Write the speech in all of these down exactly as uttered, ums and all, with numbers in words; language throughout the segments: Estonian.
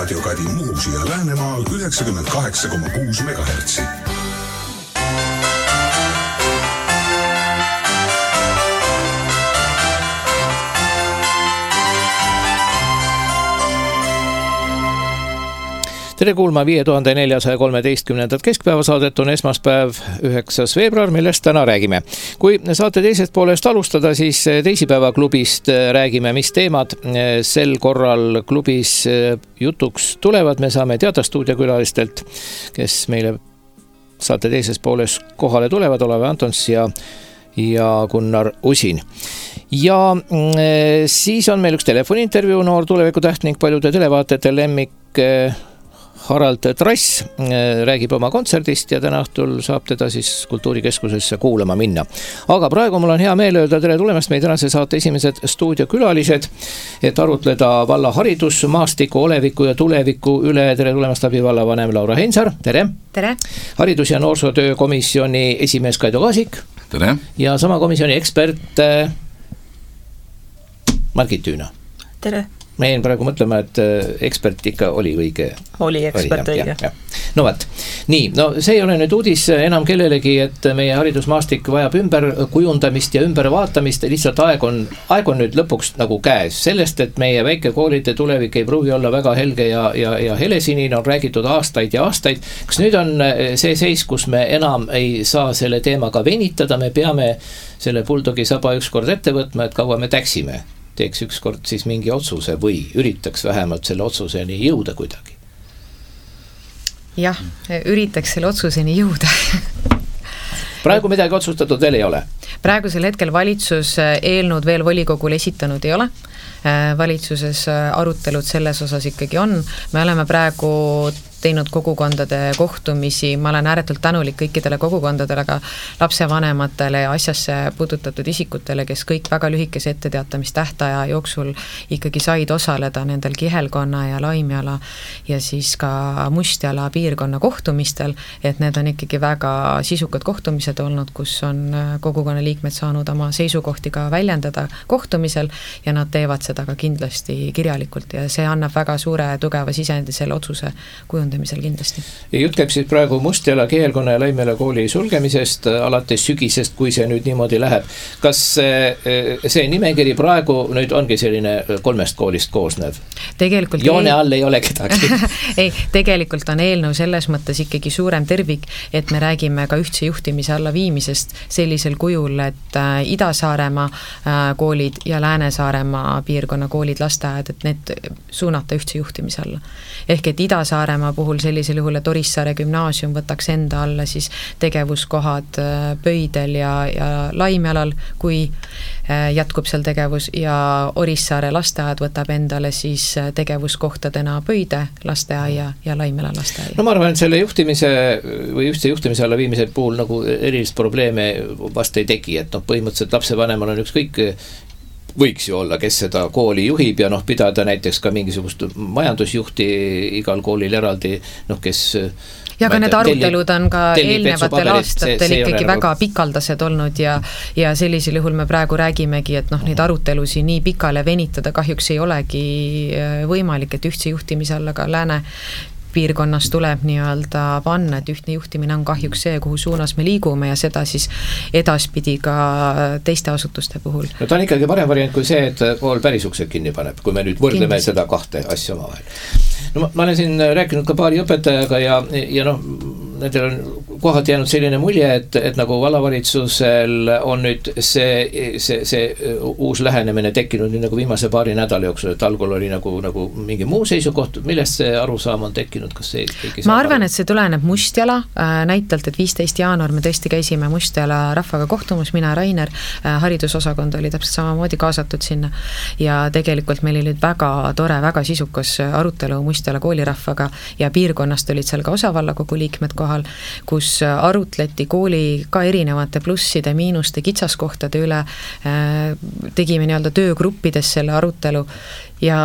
raadiokadi Muusi ja Läänemaal üheksakümmend kaheksa koma kuus megahertsi. Tere kuulma viie tuhande neljasaja kolmeteistkümnendat keskpäevasaadet on esmaspäev üheksas veebruar, millest täna räägime. Kui saate teisest poolest alustada, siis teisipäeva klubist räägime, mis teemad sel korral klubis jutuks tulevad. Me saame teada stuudiokülalistelt, kes meile saate teises pooles kohale tulevad, Olev Antons ja, ja Gunnar Usin. Ja siis on meil üks telefoniintervjuu, noor tuleviku täht ning paljude televaatajate lemmik Harald Trass räägib oma kontserdist ja täna õhtul saab teda siis kultuurikeskusesse kuulama minna. Aga praegu mul on hea meel öelda tere tulemast meie tänase saate esimesed stuudiokülalised, et arutleda valla haridus, maastiku, oleviku ja tuleviku üle. Tere tulemast abi vallavanem Laura Heinsaar. Tere. Tere. Haridus- ja noorsootöö komisjoni esimees Kaido Kaasik. Tere. Ja sama komisjoni ekspert Margit Tüüna. Tere. Me jäin praegu mõtlema, et ekspert ikka oli õige. Oli ekspert oli, õige. Ja, ja. No vaat, nii, no see ei ole nüüd uudis enam kellelegi, et meie haridusmaastik vajab ümber kujundamist ja ümber vaatamist. Lihtsalt aeg on, aeg on nüüd lõpuks nagu käes. Sellest, et meie väikekoolide tulevik ei pruugi olla väga helge ja, ja, ja helesinine on räägitud aastaid ja aastaid. Kas nüüd on see seis, kus me enam ei saa selle teemaga venitada, me peame selle buldogi saba ükskord ette võtma, et kaua me täksime? Teeks ükskord siis mingi otsuse või üritaks vähemalt selle otsuseni jõuda kuidagi? Jah, üritaks selle otsuseni jõuda. Praegu midagi otsustatud veel ei ole? Praegusel hetkel valitsus eelnõud veel volikogule esitanud ei ole. Valitsuses arutelud selles osas ikkagi on. Me oleme praegu teinud kogukondade kohtumisi, ma olen ääretult tänulik kõikidele kogukondadele, aga lapsevanematele ja asjasse puudutatud isikutele, kes kõik väga lühikese etteteatamistähtaja jooksul ikkagi said osaleda nendel Kihelkonna ja Laimjala ja siis ka Mustjala piirkonna kohtumistel, et need on ikkagi väga sisukad kohtumised olnud, kus on kogukonna liikmed saanud oma seisukohti ka väljendada kohtumisel ja nad teevad seda ka kindlasti kirjalikult ja see annab väga suure tugeva sisendi selle otsuse kujundamisel kindlasti. Ja jutt käib siis praegu Mustjala, Kihelkonna ja Laimjala kooli sulgemisest alates sügisest, kui see nüüd niimoodi läheb. Kas see nimekiri praegu nüüd ongi selline kolmest koolist koosnev? Tegelikult Joone all ei ole kedagi. ei, tegelikult on eelnõu selles mõttes ikkagi suurem tervik, et me räägime ka ühtse juhtimise alla viimisest sellisel kujul, et Ida-Saaremaa koolid ja Lääne-Saaremaa piirkonna koolid, lasteaed, et need suunata ühtse juhtimise alla. Ehk et Ida-Saaremaa puhul sellisel juhul, et Orissaare gümnaasium võtaks enda alla siis tegevuskohad Pöidel ja, ja Laimjalal, kui jätkub seal tegevus ja Orissaare lasteaed võtab endale siis tegevuskohtadena Pöide lasteaia ja Laimjala lasteaia. No ma arvan, et selle juhtimise või ühtse juhtimise alla viimise puhul nagu erilist probleeme vast ei tegi, et noh, põhimõtteliselt lapsevanemal on ükskõik võiks ju olla, kes seda kooli juhib ja noh, pidada näiteks ka mingisugust majandusjuhti igal koolil eraldi, noh, kes ja ka need arutelud on ka eelnevatel aastatel ikkagi väga pikaldased olnud ja, ja sellisel juhul me praegu räägimegi, et noh, neid arutelusi nii pikale venitada kahjuks ei olegi võimalik, et ühtse juhtimise alla ka Lääne piirkonnas tuleb nii-öelda panna, et ühtne juhtimine on kahjuks see, kuhu suunas me liigume ja seda siis edaspidi ka teiste asutuste puhul. No ta on ikkagi parem variant kui see, et kool päris uksed kinni paneb, kui me nüüd võrdleme Kindlasti. Seda kahte asja omavahel. No ma, ma olen siin rääkinud ka paari õpetajaga ja, ja noh, nendel on kohati jäänud selline mulje, et, et nagu vallavalitsusel on nüüd see, see, see uus lähenemine tekkinud nüüd nagu viimase paari nädala jooksul, et algul oli nagu, nagu mingi muu seisukoht, millest see arusaam on tekkinud, kas see ma arvan, et see tuleneb Mustjala äh, näitalt, et viisteist jaanuar me tõesti käisime Mustjala rahvaga kohtumus, mina Rainer, äh, haridusosakond oli täpselt samamoodi kaasatud sinna ja tegelikult meil oli väga tore, väga sisukas arutelu Mustjala koolirahvaga ja piirkonnast olid seal ka osavallakogu liikmed kohal, kus arutleti kooli ka erinevate plusside, miinuste, kitsaskohtade üle, tegime nii-öelda töögruppides selle arutelu ja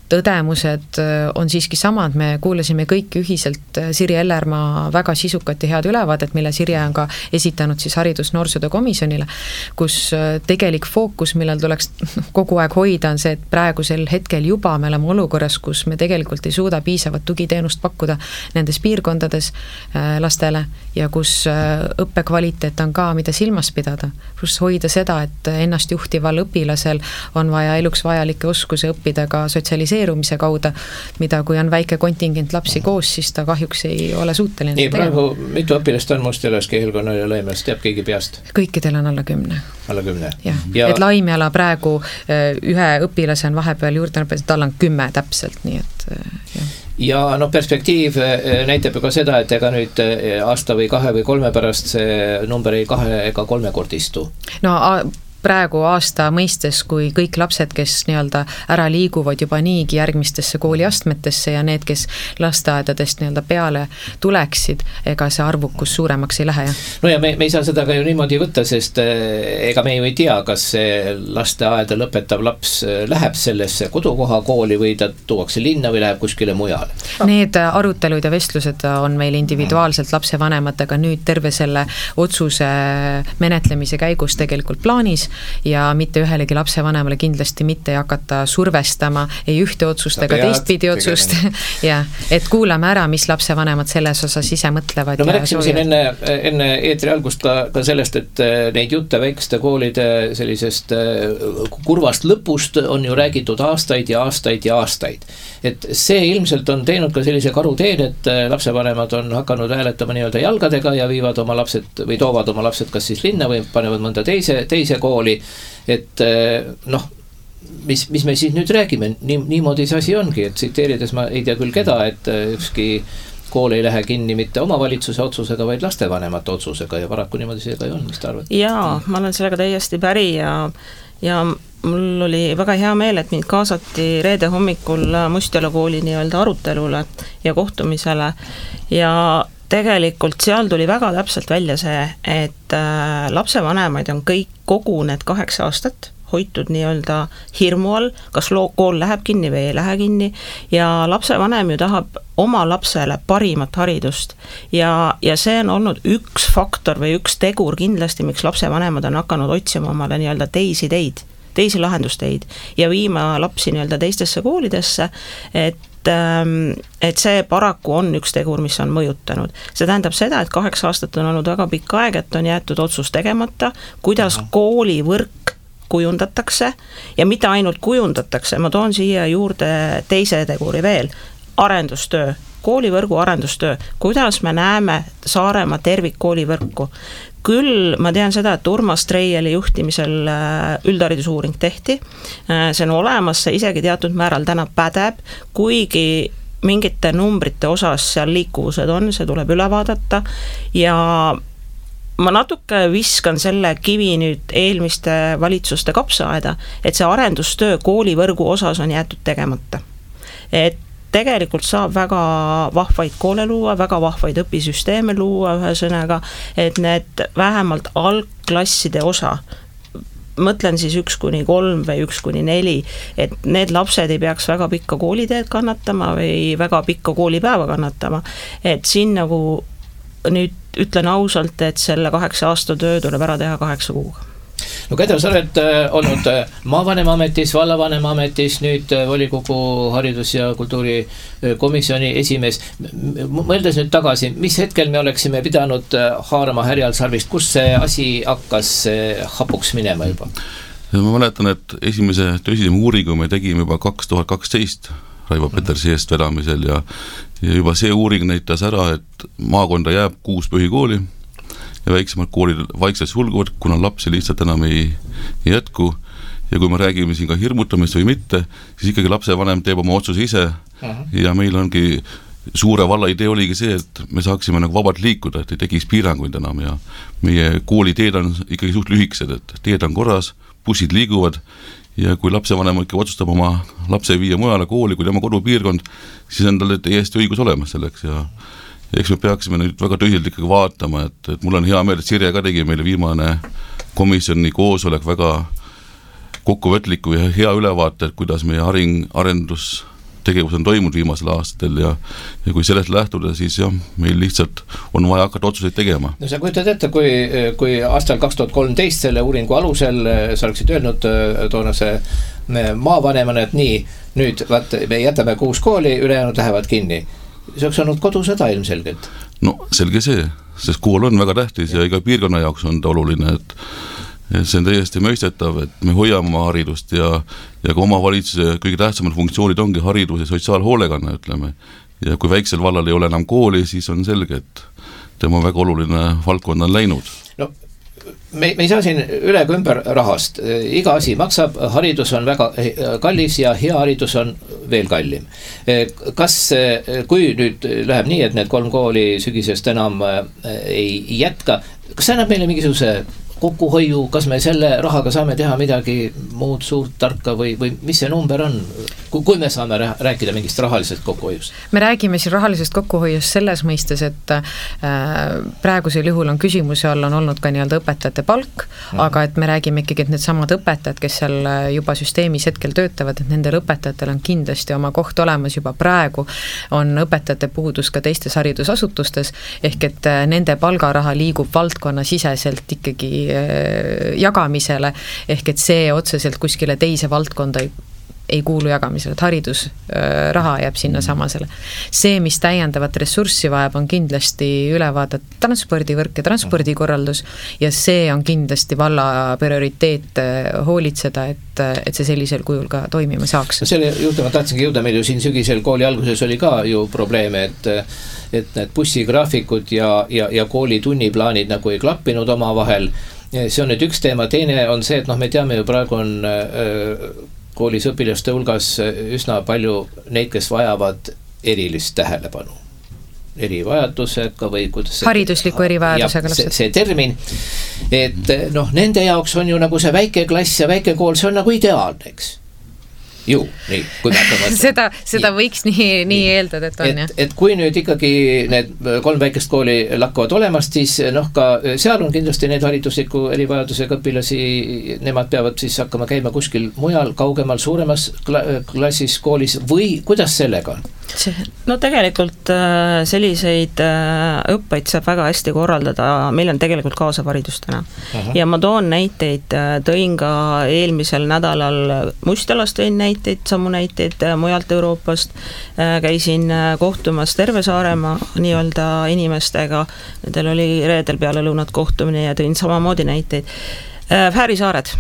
tõdemused on siiski samad, me kuulasime kõik ühiselt Sirje Ellermaa väga sisukat ja head ülevaadet, mille Sirje on ka esitanud siis haridus-noorsootöö komisjonile, kus tegelik fookus, millel tuleks kogu aeg hoida, on see, et praegusel hetkel juba me oleme olukorras, kus me tegelikult ei suuda piisavat tugiteenust pakkuda nendes piirkondades lastele ja kus õppekvaliteet on ka, mida silmas pidada, kus hoida seda, et ennast juhtival õpilasel on vaja eluks vajalikke oskusi õppida ka sotsialiseerimise kauda, mida kui on väike kontingent lapsi koos, siis ta kahjuks ei ole suuteline. Nii, praegu mitu õpilast on Mustjalas, Kehelkonnal ja Laimjas, teab keegi peast? Kõikidel on alla kümne. Alla kümne? Ja. Ja... et Laimjala praegu ühe õpilase on vahepeal juurde, tal on kümme täpselt, nii et jah. Ja no perspektiiv näitab ju ka seda, et ega nüüd aasta või kahe või kolme pärast see number ei kahe ega kolmekordistu. No a- praegu aasta mõistes, kui kõik lapsed, kes nii-öelda ära liiguvad juba niigi järgmistesse kooliastmetesse ja need, kes lasteaedadest nii-öelda peale tuleksid, ega see arvukus suuremaks ei lähe. Ja? No ja me, me ei saa seda ka ju niimoodi võtta, sest ega me ju ei tea, kas see lasteaeda lõpetav laps läheb sellesse kodukoha kooli või ta tuuakse linna või läheb kuskile mujale. Need arutelud ja vestlused on meil individuaalselt lapsevanematega nüüd terve selle otsuse menetlemise käigus tegelikult plaanis, ja mitte ühelegi lapsevanemale kindlasti mitte ei hakata survestama ei ühte otsust ega teistpidi otsust ja et kuulame ära, mis lapsevanemad selles osas ise mõtlevad. No me rääksime siin enne, enne eetri algust ka, ka sellest, et neid jutte väikeste koolide sellisest kurvast lõpust on ju räägitud aastaid ja aastaid ja aastaid. Et see ilmselt on teinud ka sellise karuteen, et lapsevanemad on hakanud hääletama nii-öelda jalgadega ja viivad oma lapsed või toovad oma lapsed kas siis linna või panevad mõnda teise, teise kooli. Et noh, mis, mis me siis nüüd räägime, nii, niimoodi see asi ongi, et tsiteerides ma ei tea küll keda, et ükski kool ei lähe kinni mitte omavalitsuse otsusega, vaid lastevanemate otsusega ja paraku niimoodi see ka ei on, mis ta arvad? Jaa, ma olen sellega täiesti päri ja, ja mul oli väga hea meel, et mind kaasati reede hommikul Mustjala kooli nii-öelda arutelule ja kohtumisele ja tegelikult seal tuli väga täpselt välja see, et äh, lapsevanemaid on kõik kogu need kaheksa aastat hoitud nii-öelda hirmu all, kas loo, kool läheb kinni või ei lähe kinni ja lapsevanem ju tahab oma lapsele parimat haridust ja, ja see on olnud üks faktor või üks tegur kindlasti, miks lapsevanemad on hakanud otsima omale nii-öelda teisi teid, teisi lahendusteid ja viima lapsi nii-öelda teistesse koolidesse, et et see paraku on üks tegur, mis on mõjutanud. See tähendab seda, et kaheksa aastat on olnud väga pikk aeg, et on jäetud otsus tegemata, kuidas koolivõrk kujundatakse ja mitte ainult kujundatakse, ma toon siia juurde teise teguri veel, arendustöö, koolivõrgu arendustöö, kuidas me näeme Saaremaa tervikkoolivõrku. Küll ma tean seda, et Urmas Treieli juhtimisel üldharidusuuring tehti, see on olemas, see isegi teatud määral täna pädeb, kuigi mingite numbrite osas seal liikuvused on, see tuleb üle vaadata ja ma natuke viskan selle kivi nüüd eelmiste valitsuste kapsaaeda, et see arendustöö koolivõrgu osas on jäetud tegemata. Et tegelikult saab väga vahvaid koole luua, väga vahvaid õpisüsteeme luua ühe sõnaga, et need vähemalt algklasside osa, mõtlen siis üks kuni kolm või üks kuni neli, et need lapsed ei peaks väga pikka kooliteed kannatama või väga pikka koolipäeva kannatama, et siin nagu nüüd ütlen ausalt, et selle kaheksa aasta töö tuleb ära teha kaheksa kuuga. No Kadri, sa oled olnud maavanema ametis, vallavanema ametis, nüüd volikogu haridus- ja kultuurikomisjoni esimees. Mõeldes nüüd tagasi, mis hetkel me oleksime pidanud haarama härjal sarvist, kus see asi hakkas hapuks minema juba? Ma mäletan, et esimese tõsisema uuringu me tegime juba kaks tuhat kaksteist Raivo Petersi eest vedamisel ja, ja juba see uuring näitas ära, et maakonda jääb kuus põhikooli ja väiksemad koolid vaikselt sulguvad, kuna lapsi lihtsalt enam ei, ei jätku ja kui me räägime siin ka hirmutamist või mitte, siis ikkagi lapsevanem teeb oma otsuse ise uh-huh. ja meil ongi suure valla idee oligi see, et me saaksime nagu vabalt liikuda, et ei tegiks piiranguid enam ja meie kooliteed on ikkagi suht lühikesed, et teed on korras, bussid liiguvad ja kui lapsevanem ikka otsustab oma lapse viia mujale kooli, kui tema kodupiirkond, siis on tal täiesti õigus olemas selleks ja eks me peaksime nüüd väga tõsiselt ikkagi vaatama, et, et mul on hea meel, et Sirje ka tegi meile viimane komisjoni koosolek väga kokkuvõtliku ja hea ülevaate, et kuidas meie haring, arendus tegevus on toimunud viimasel aastatel ja, ja kui sellest lähtuda, siis jah, meil lihtsalt on vaja hakata otsuseid tegema. No sa kujutad ette, kui, kui aastal kaks tuhat kolmteist selle uuringu alusel sa oleksid öelnud toonase maavanemana, et nii, nüüd vaat, me jätame kuus kooli, ülejäänud lähevad kinni. See oleks olnud kodusõda ilmselgelt. No selge see, sest kool on väga tähtis ja iga piirkonna jaoks on ta oluline, et et see on täiesti mõistetav, et me hoiame oma haridust ja, ja ka omavalitsuse kõige tähtsamad funktsioonid ongi haridus ja sotsiaalhoolekanne, ütleme. Ja kui väiksel vallal ei ole enam kooli, siis on selge, et tema väga oluline valdkond on läinud. No, me, me ei saa siin üle ka ümber rahast. Iga asi maksab, haridus on väga kallis ja hea haridus on veel kallim. Kas, kui nüüd läheb nii, et need kolm kooli sügisest enam ei jätka, kas see annab meile mingisuguse kokkuhoiu, kas me selle rahaga saame teha midagi muud suurt tarka või, või mis see number on, kui me saame rääkida mingist rahalisest kokkuhoiust? Me räägime siin rahalisest kokkuhoiust selles mõistes, et praegusel juhul on küsimuse all on olnud ka nii-öelda õpetajate palk, mm. aga et me räägime ikkagi, et need samad õpetajad, kes seal juba süsteemis hetkel töötavad, et nendel õpetajatel on kindlasti oma koht olemas juba praegu, on õpetajate puudus ka teistes haridusasutustes, ehk et nende palgaraha liigub valdkonna siseselt ikkagi jagamisele, ehk et see otseselt kuskile teise valdkonda ei, ei kuulu jagamisele, et haridusraha jääb sinna samasele. See, mis täiendavat ressurssi vajab, on kindlasti üle vaadata transpordivõrk ja transpordikorraldus ja see on kindlasti valla prioriteet hoolitseda, et, et see sellisel kujul ka toimima saaks. No selle juurde ma tahtsingi jõuda, meil ju siin sügisel kooli alguses oli ka ju probleeme, et et need bussigraafikud ja, ja, ja kooli tunniplaanid nagu ei klappinud oma vahel. See on nüüd üks teema, teine on see, et noh, me teame ju praegu on äh, koolis õpilaste hulgas üsna palju neid, kes vajavad erilist tähelepanu. Erivajadusega või kuidas see... Haridusliku erivajadusega. See, see termin, et noh, nende jaoks on ju nagu see väike klass ja väike kool, see on nagu ideaalne, eks? Ju, nii, kui me hakkame seda, seda nii. Võiks nii, nii, nii eeldada, et on et, jah. Et kui nüüd ikkagi need kolm väikest kooli lakkavad olemast, siis noh, ka seal on kindlasti need haridusliku erivajadusega õpilasi, nemad peavad siis hakkama käima kuskil mujal, kaugemal, suuremas klassis koolis või kuidas sellega on? No tegelikult selliseid õppeid saab väga hästi korraldada, meil on tegelikult kaasav haridus täna. Aha. Ja ma toon näiteid, tõin ka eelmisel nädalal Mustjalast tõin näiteid, samu näiteid mujalt Euroopast, käisin kohtumas terve Saaremaa nii-öelda inimestega, nendel oli reedel peale lõunat kohtumine ja tõin samamoodi näiteid. Fääri saared.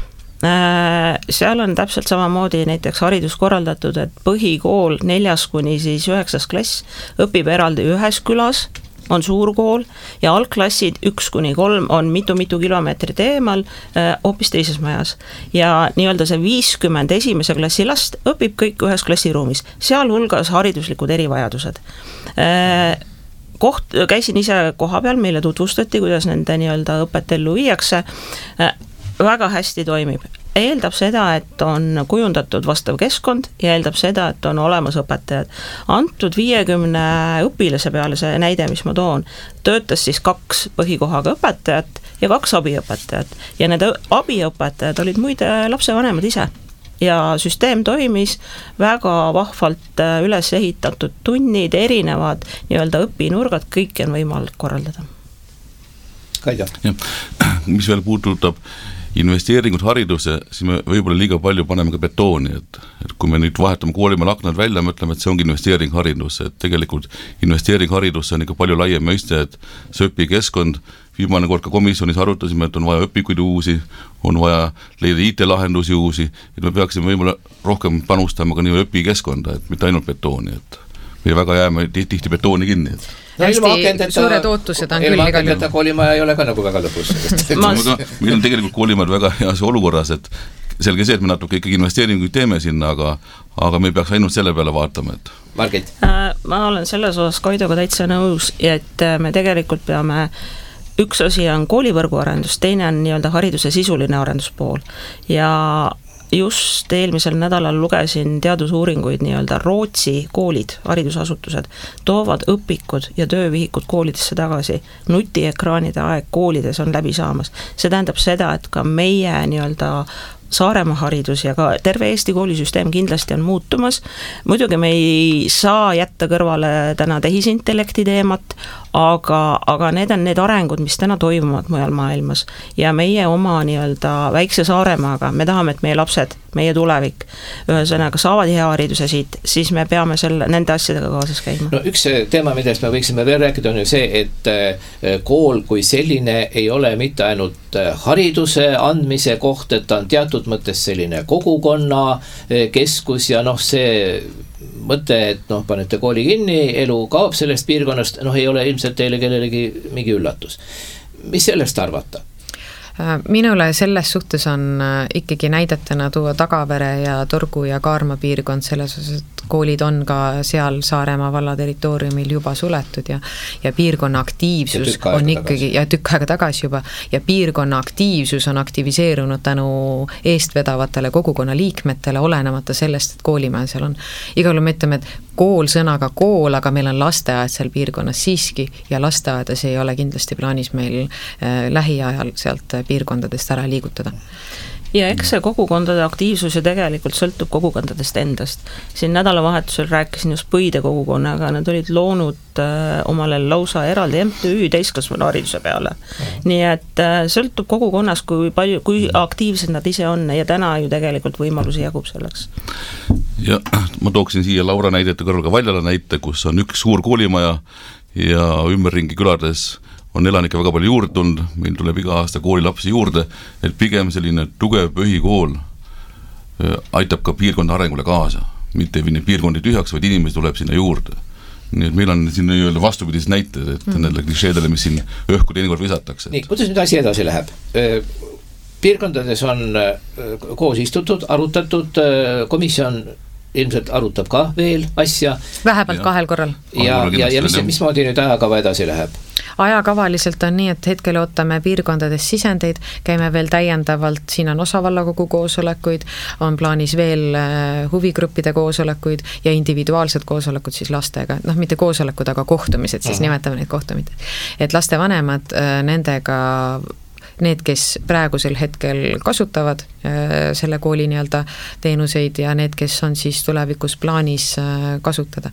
Seal on täpselt samamoodi näiteks haridus korraldatud, et põhikool neljas kuni siis üheksas klass õpib eraldi ühes külas, on suurkool ja algklassid üks kuni kolm on mitu-mitu kilomeetrit eemal hoopis teises majas. Ja nii-öelda see viiskümmend esimese klassi last õpib kõik ühes klassiruumis, seal hulgas hariduslikud erivajadused. Koht, käisin ise koha peal, meile tutvustati, kuidas nende nii-öelda õpet ellu viiakse, väga hästi toimib. Eeldab seda, et on kujundatud vastav keskkond ja eeldab seda, et on olemas õpetajad. Antud viiekümne õpilase peale see näide, mis ma toon, töötas siis kaks põhikohaga õpetajat ja kaks abiõpetajat. Ja need abiõpetajad olid muide lapsevanemad ise. Ja süsteem toimis väga vahvalt üles ehitatud tunnid, erinevad nii-öelda õpinurgad, kõike on võimalik korraldada. Kaida. Ja, mis veel puudutab investeeringut haridusse, siis me võib-olla liiga palju paneme ka betooni, et, et kui me nüüd vahetame koolimaal aknad välja, me ütleme, et see ongi investeering haridusse, et tegelikult investeering haridusse on ikka palju laiem mõiste, et see õpikeskkond, viimane kord ka komisjonis arutasime, et on vaja õpikuid uusi, on vaja leida I T-lahendusi uusi, et me peaksime võib-olla rohkem panustama ka nii õpikeskkonda, et mitte ainult betooni, et me väga jääme tihti betooni kinni. Et. No, hästi suured ootused on küll igal juhul. Koolimaja ei ole ka nagu väga lõpus. Meil on tegelikult koolimajad väga heas olukorras, et selge see, et me natuke ikkagi investeeringuid teeme sinna, aga, aga me peaks ainult selle peale vaatama. Et. Margit? Ma olen selles osas Kaidoga täitsa nõus, et me tegelikult peame, üks asi on koolivõrgu arendus, teine on nii-öelda hariduse sisuline arenduspool ja just eelmisel nädalal lugesin teadusuuringuid nii-öelda Rootsi koolid, haridusasutused, toovad õpikud ja töövihikud koolidesse tagasi. Nutiekraanide aeg koolides on läbi saamas. See tähendab seda, et ka meie nii-öelda Saaremaa haridus ja ka terve Eesti koolisüsteem kindlasti on muutumas. Muidugi me ei saa jätta kõrvale täna tehisintellekti teemat, aga, aga need on need arengud, mis täna toimuvad mujal maailmas ja meie oma nii-öelda väikse Saaremaaga, me tahame, et meie lapsed, meie tulevik ühesõnaga saavad hea hariduse siit, siis me peame selle, nende asjadega kaasas käima. No üks teema, millest me võiksime veel rääkida, on ju see, et kool kui selline ei ole mitte ainult hariduse andmise koht, et ta on teatud mõttes selline kogukonna keskus ja noh, see mõte, et noh, panete kooli kinni, elu kaob sellest piirkonnast, noh ei ole ilmselt teile kellelegi mingi üllatus. Mis sellest arvata? Minule selles suhtes on ikkagi näidetena tuua Tagavere ja Torgu ja Kaarma piirkond selles osas, et koolid on ka seal Saaremaa valla territooriumil juba suletud ja, ja piirkonna aktiivsus on ikkagi, ja tükk aega tagasi juba, ja piirkonna aktiivsus on aktiviseerunud tänu eestvedavatele kogukonna liikmetele, olenemata sellest, et koolimäe seal on. Igal juhul me ütleme, et kool sõnaga kool, aga meil on lasteaed seal piirkonnas siiski ja lasteaedas ei ole kindlasti plaanis meil äh, lähiajal sealt piirkondadest ära liigutada. Ja eks see kogukondade aktiivsus ja tegelikult sõltub kogukondadest endast. Siin nädalavahetusel rääkisin just Põide kogukonnaga, nad olid loonud äh, omale lausa eraldi M T Ü täiskasvanu hariduse peale. Nii et äh, sõltub kogukonnas, kui palju, kui aktiivsed nad ise on ja täna ju tegelikult võimalusi jagub selleks. Ja ma tooksin siia Laura näidete kõrval ka Valjala näite, kus on üks suur koolimaja ja ümberringi külades on elanikke väga palju juurde tulnud, meil tuleb iga aasta koolilapsi juurde, et pigem selline tugev põhikool aitab ka piirkonda arengule kaasa, mitte ei vinne piirkondi tühjaks, vaid inimesi tuleb sinna juurde. Nii et meil on siin nii-öelda vastupidis näited, et mm. nendele klišeedele, mis siin õhku teinekord visatakse. Nii, kuidas nüüd asi edasi läheb? Piirkondades on koos istutud, arutatud, komisjon ilmselt arutab ka veel asja. Vähemalt ja. kahel korral. Ja, ja, ja mis, mismoodi nüüd ajakava edasi läheb? Ajakavaliselt on nii, et hetkel ootame piirkondades sisendeid, käime veel täiendavalt, siin on osavallakogu koosolekuid, on plaanis veel huvigruppide koosolekuid ja individuaalsed koosolekud siis lastega, noh mitte koosolekud, aga kohtumised, siis uh-huh. nimetame neid kohtumid. Et lastevanemad nendega need, kes praegusel hetkel kasutavad äh, selle kooli nii-öelda teenuseid ja need, kes on siis tulevikus plaanis äh, kasutada.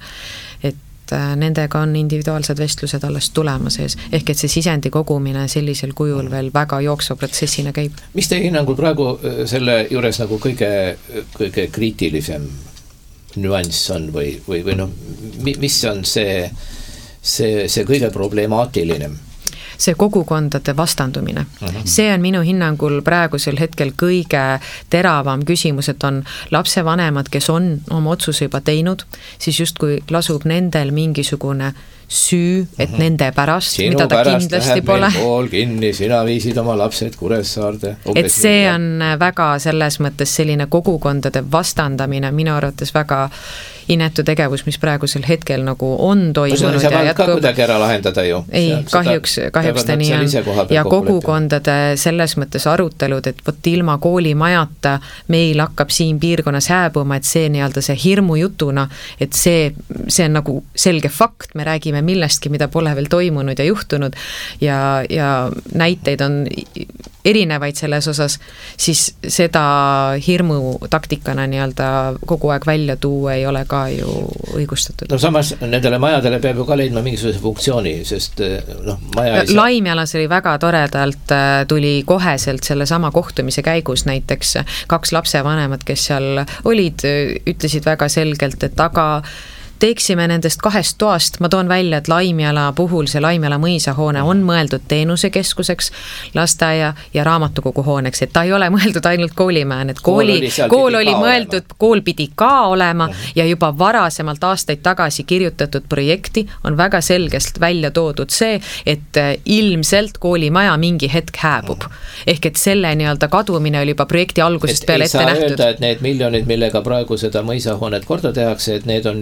Et äh, nendega on individuaalsed vestlused alles tulema sees, ehk et see sisendi kogumine sellisel kujul veel väga jooksva protsessina käib. Mis teie hinnangul praegu selle juures nagu kõige, kõige kriitilisem nüanss on või, või, või noh, mis on see, see, see kõige problemaatiline? See kogukondade vastandumine. Uh-huh. See on minu hinnangul praegusel hetkel kõige teravam küsimus, et on lapsevanemad, kes on oma otsuse juba teinud, siis just kui lasub nendel mingisugune süü, et uh-huh. nende pärast, sinu mida ta pärast kindlasti pole. Sinu pärast läheb meil kool kinni, sina viisid oma lapsed Kuressaarde. Et see on väga selles mõttes selline kogukondade vastandamine, minu arvates väga inetu tegevus, mis praegusel hetkel nagu on toimunud ja jätkub. Ka kuidagi ära lahendada ju. Ei, kahjuks, kahjuks ta nii on. Ja kogukondade selles mõttes arutelud, et võt ilma koolimajata meil hakkab siin piirkonnas hääbuma, et see nii-öelda see hirmu jutuna, et see, see on nagu selge fakt, me räägime millestki, mida pole veel toimunud ja juhtunud ja, ja näiteid on erinevaid selles osas, siis seda hirmu taktikana nii-öelda kogu aeg välja tuua ei ole ka ju õigustatud. No samas nendele majadele peab ju ka leidma mingisuguse funktsiooni, sest noh, maja ei saa... Laimjalas oli väga toredalt, tuli koheselt selle sama kohtumise käigus näiteks kaks lapsevanemat, kes seal olid, ütlesid väga selgelt, et aga teeksime nendest kahest toast, ma toon välja, et Laimjala puhul see Laimjala mõisahoone on mõeldud teenusekeskuseks, lasteaia ja raamatukogu hooneks, et ta ei ole mõeldud ainult koolimäen, et kooli, kool oli, kool oli mõeldud, olema. Kool pidi ka olema uh-huh. ja juba varasemalt aastaid tagasi kirjutatud projekti on väga selgelt välja toodud see, et ilmselt koolimaja mingi hetk hääbub. Uh-huh. Ehk et selle nii-öelda kadumine oli juba projekti algusest et peale ette nähtud. Ei saa öelda, et need miljonid, millega praegu seda mõisahoonet korda tehakse, et need on nüüd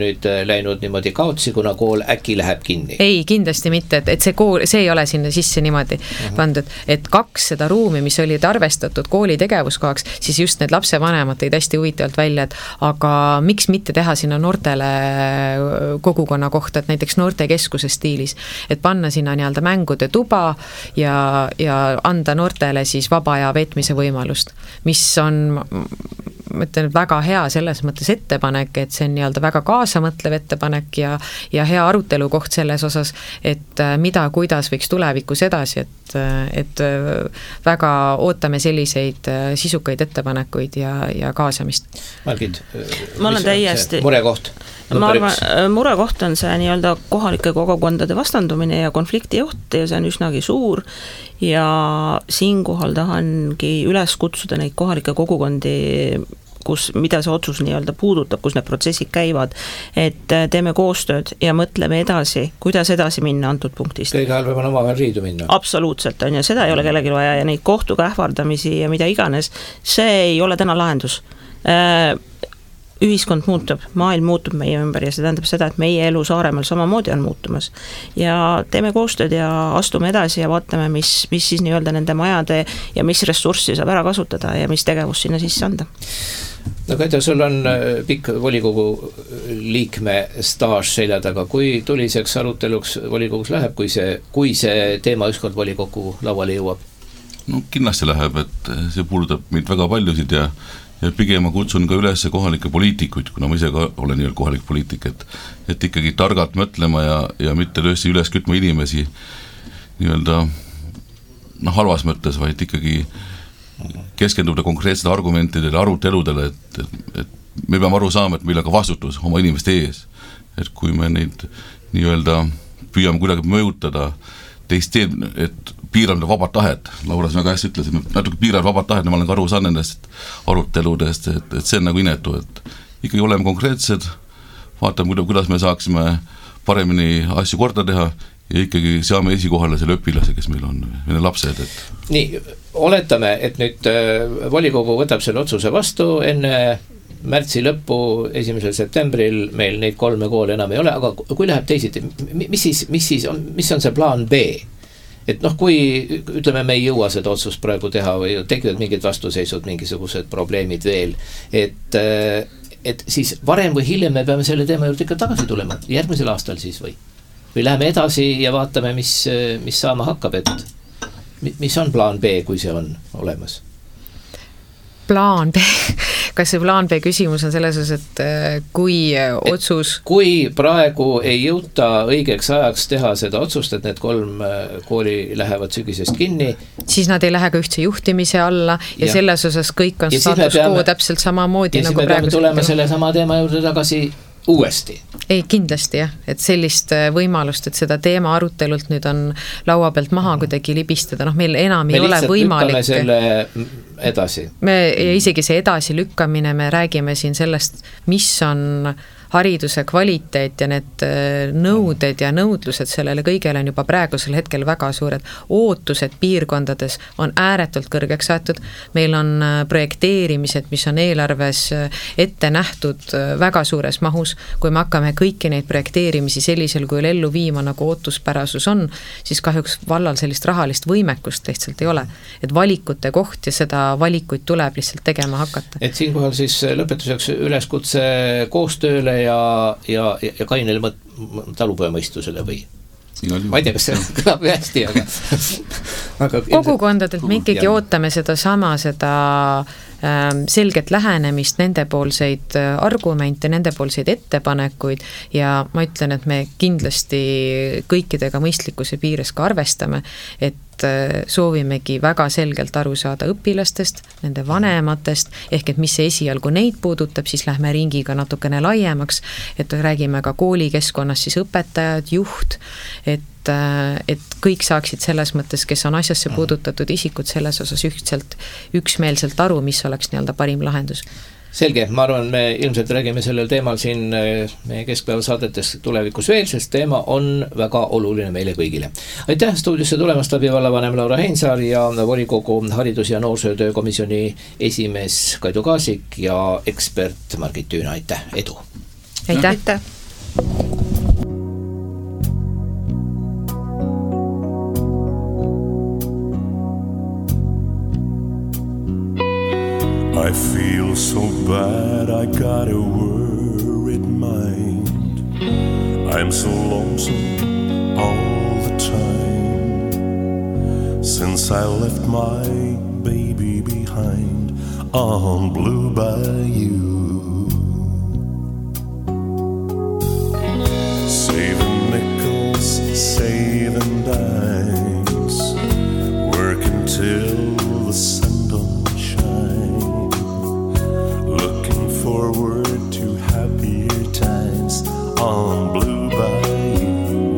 läinud niimoodi kaotsi, kuna kool äkki läheb kinni? Ei, kindlasti mitte, et, et see kool, see ei ole sinna sisse niimoodi uh-huh. pandud, et kaks seda ruumi, mis olid arvestatud kooli tegevuskohaks, siis just need lapsevanemad tõid hästi huvitavalt välja, et aga miks mitte teha sinna noortele kogukonna kohta, et näiteks noortekeskuse stiilis, et panna sinna nii-öelda mängude tuba ja, ja anda noortele siis vaba aja veetmise võimalust, mis on, ma ütlen, väga hea selles mõttes ettepanek, et see on nii-öelda väga kaasamõtlev ettepanek ja, ja hea arutelu koht selles osas, et mida, kuidas võiks tulevikus edasi, et, et väga ootame selliseid sisukaid ettepanekuid ja, ja kaasamist. Margit, ma olen täiesti murekoht? Ma arvan, murekoht on see nii-öelda kohalike kogukondade vastandumine ja konflikti juht ja see on üsnagi suur ja siinkohal tahangi üles kutsuda neid kohalikke kogukondi, kus, mida see otsus nii-öelda puudutab, kus need protsessid käivad, et teeme koostööd ja mõtleme edasi, kuidas edasi minna antud punktist. Kõige halvem on omavahel riidu minna. Absoluutselt on ja seda ei ole kellelgi vaja ja neid kohtuga ähvardamisi ja mida iganes, see ei ole täna lahendus. Ühiskond muutub, maailm muutub meie ümber ja see tähendab seda, et meie elu Saaremaal samamoodi on muutumas. Ja teeme koostööd ja astume edasi ja vaatame, mis, mis siis nii-öelda nende majade ja mis ressurssi saab ära kasutada ja mis tegevus sinna sisse anda. No Katja, sul on pikk volikogu liikme staaž selja taga. Kui tuliseks aruteluks volikogus läheb, kui see, kui see teema ükskord volikogu lauale jõuab? No kindlasti läheb, et see puudutab meid väga paljusid ja ja pigem ma kutsun ka üles kohalike poliitikuid, kuna ma ise ka olen nii-öelda kohalik poliitik, et, et ikkagi targalt mõtlema ja, ja mitte tõesti üles kütma inimesi nii-öelda noh, halvas mõttes, vaid ikkagi keskenduda konkreetsete argumentidele, aruteludele, et, et, et me peame aru saama, et meil on ka vastutus oma inimeste ees. Et kui me neid nii-öelda püüame kuidagi mõjutada teist teed, et piiranud vabad tahet, Laura väga hästi ütles, et natuke piiranud vabad tahet, ma olen ka aru saan nendest aruteludest, et, et see on nagu inetu, et ikkagi oleme konkreetsed, vaatame, kuidas me saaksime paremini asju korda teha ja ikkagi seame esikohale selle õpilase, kes meil on, meie lapsed. Et... Nii, oletame, et nüüd volikogu võtab selle otsuse vastu enne märtsi lõppu, esimesel septembril meil neid kolme koole enam ei ole, aga kui läheb teisiti, mis siis, mis siis on, mis on see plaan B? Et noh, kui ütleme, me ei jõua seda otsust praegu teha või tekivad mingid vastuseisud, mingisugused probleemid veel, et, et siis varem või hiljem me peame selle teema juurde ikka tagasi tulema, järgmisel aastal siis või? Või läheme edasi ja vaatame, mis, mis saama hakkab, et mis on plaan B, kui see on olemas? Plaan B, kas see plaan B küsimus on selles osas, et kui otsus... Et kui praegu ei jõuta õigeks ajaks teha seda otsust, et need kolm kooli lähevad sügisest kinni, siis nad ei lähe ka ühtse juhtimise alla ja, ja selles osas kõik on status quo täpselt samamoodi. Ja nagu siis me peame tulema selle sama teema juurde tagasi uuesti. Ei, kindlasti jah, et sellist võimalust, et seda teema arutelult nüüd on laua pealt maha kuidagi libistada, noh meil enam ei me ole võimalik. Me lihtsalt lükkame selle edasi. Me, ja isegi see edasi lükkamine, me räägime siin sellest, mis on hariduse kvaliteet ja need nõuded ja nõudlused sellele kõigele on juba praegusel hetkel väga suured. Ootused piirkondades on ääretult kõrgeks aetud. Meil on projekteerimised, mis on eelarves ette nähtud väga suures mahus. Kui me hakkame kõiki neid projekteerimisi sellisel kujul ellu viima, nagu ootuspärasus on, siis kahjuks vallal sellist rahalist võimekust lihtsalt ei ole. Et valikute koht ja seda valikuid tuleb lihtsalt tegema hakata. Et siinkohal siis lõpetuseks üleskutse koostööle ja, ja, ja kainele mõt, talupojamõistusele või? Ma ei tea, kas see kõlab hästi, aga, aga kogukondadelt me ikkagi ja. ootame seda sama, seda ähm, selget lähenemist, nendepoolseid argumente, nendepoolseid ettepanekuid ja ma ütlen, et me kindlasti kõikidega mõistlikkuse piires ka arvestame, et soovimegi väga selgelt aru saada õpilastest, nende vanematest, ehk et mis see esialgu neid puudutab, siis lähme ringiga natukene laiemaks, et räägime ka koolikeskkonnas siis õpetajad, juht, et, et kõik saaksid selles mõttes, kes on asjasse puudutatud isikud selles osas ühtselt, üksmeelselt aru, mis oleks nii-öelda parim lahendus. Selge, ma arvan, me ilmselt räägime sellel teemal siin meie keskpäeva saadetes tulevikus veel, sest teema on väga oluline meile kõigile. Aitäh stuudiosse tulemast läbi vallavanem Laura Heinsaar ja volikogu haridus- ja noorsootöö komisjoni esimees Kaido Kaasik ja ekspert Margit Tüüna. Aitäh, edu! Aitäh! I feel so bad, I got a worried mind. I'm so lonesome all the time. Since I left my baby behind on Blue Bayou. Saving nickels, saving dimes, working till the sun don't shine. Looking forward to happier times on Blue Bayou.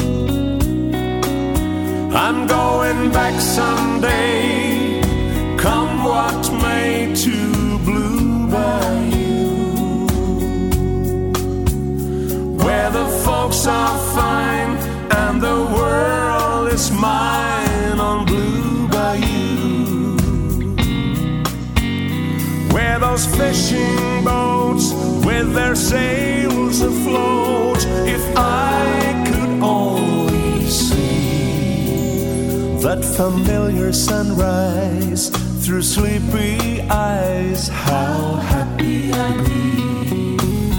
I'm going back someday, come what may, to Blue Bayou, where the folks are fine and the world is mine on Blue Bayou, where those fishing boats with their sails afloat, if I could only see that familiar sunrise through sleepy eyes, how happy I'd be.